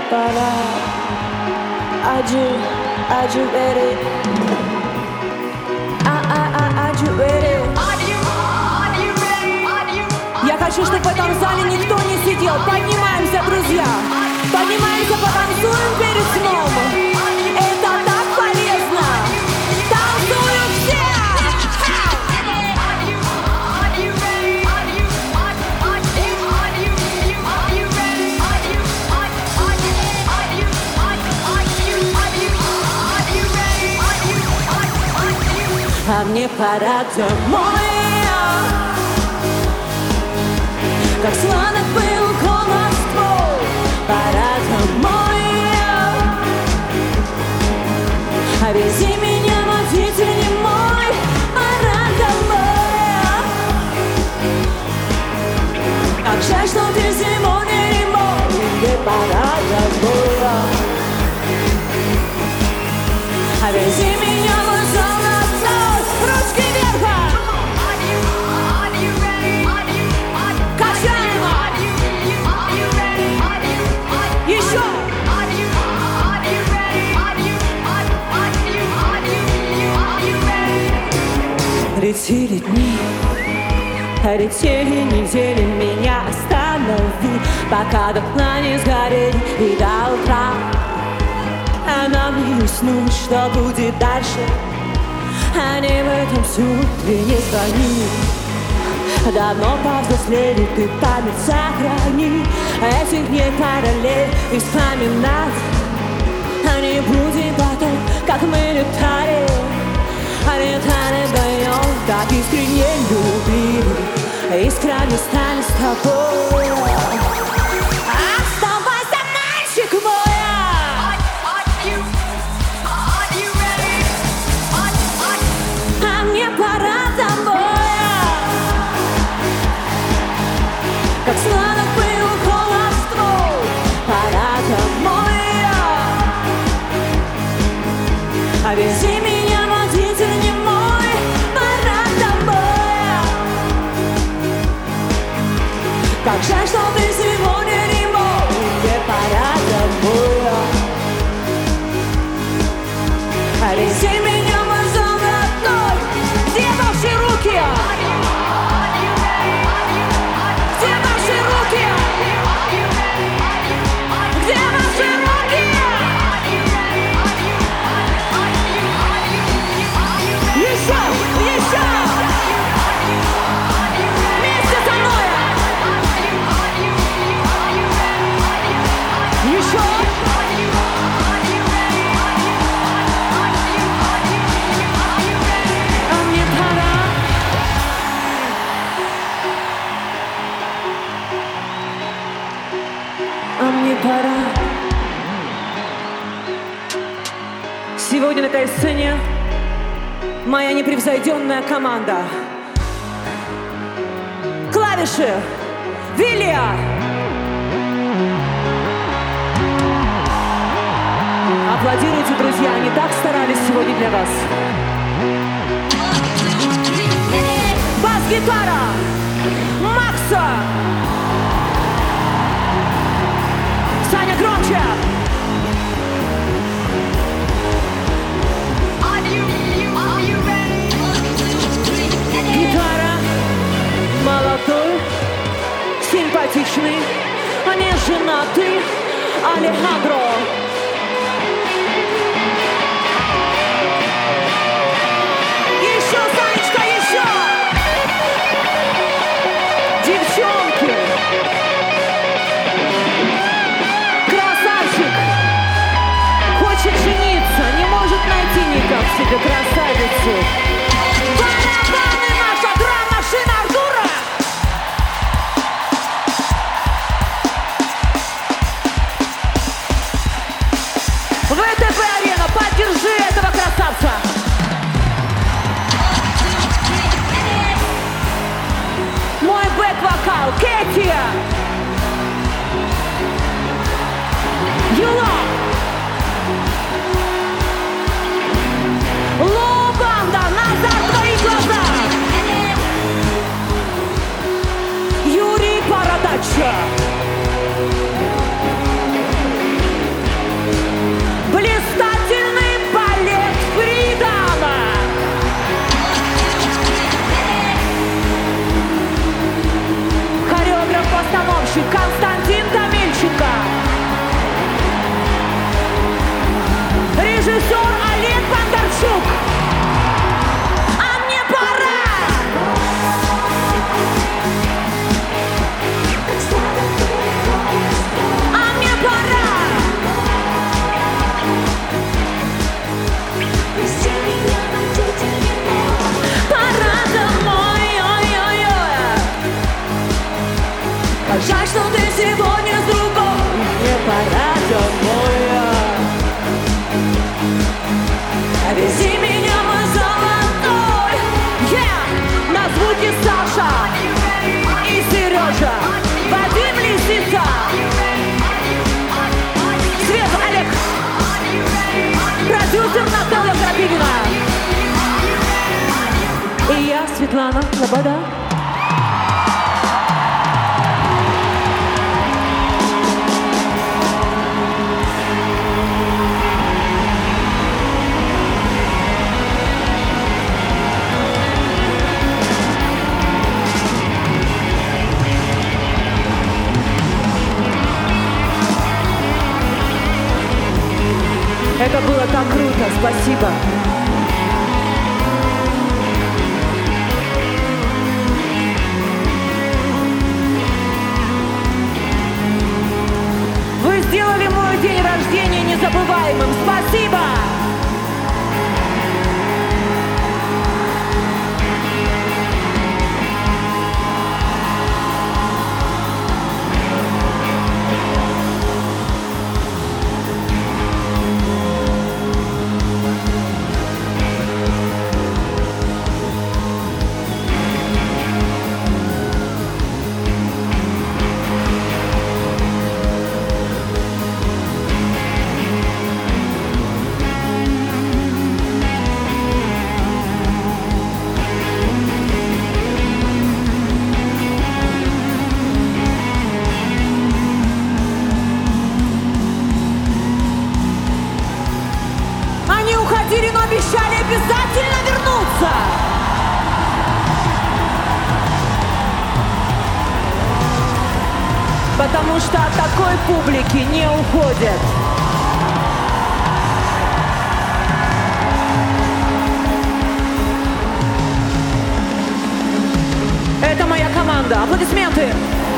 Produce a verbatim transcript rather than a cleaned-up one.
пора. Are you, are you ready? А, а, а, are you ready? Я хочу, чтобы в этом зале никто не сидел. Поднимаемся, друзья. Поднимаемся, потанцуем перед сном. Это так полезно. Танцуем все! А мне пора домой. Как сладок был голос твой, пора домой. А вези меня, водитель немой, пора домой. Как жаль, что ты сегодня не мой, мне пора домой. А вези меня, мой золотой, ручки вверх. Еще! Летели дни, летели недели, меня останови, пока до дна не сгорели и до утра. А нам не уснуть, что будет дальше, они в этом сутре не звони. Давно повзрослели, ты память сохрани, этих дней параллель и вспоминать. А не будем потом, как мы летали, а летали вдвоем, так искренне любили, искренне стали с тобой. Оставайся, мальчик мой! А мне пора домой. Как сладок был голос твой, пора домой. А вези меня, водитель немой, пора домой. Как жаль, что ты сегодня не мой, мне пора домой. А вези меня, мой золотой, где ваши руки? Где ваши руки? Еще! Еще! Вместе со мной! Еще! А мне пора. А мне пора. Сегодня на этой сцене моя непревзойденная команда. Клавиши Вилия. Аплодируйте, друзья, они так старались сегодня для вас. Бас-гитара Макса. Саня, громче! Гитара молодой, симпатичный, не женатый Алехандро. Еще, Санечка, еще! Девчонки! Хочет жениться, не может найти никак себе красавицу. Барабаны, наша драм-машина Артура! ВТБ-арена, поддержи этого красавца! Мой бэк-вокал, Кэти! Юла! Ло-банда, назад твои глаза! Юрий Бородача! я, Светлана Лобода. Это было так круто, спасибо. Вы сделали мой день рождения незабываемым. Спасибо! Они уходили, но обещали обязательно вернуться. Потому что от такой публики не уходят. Это моя команда. Аплодисменты.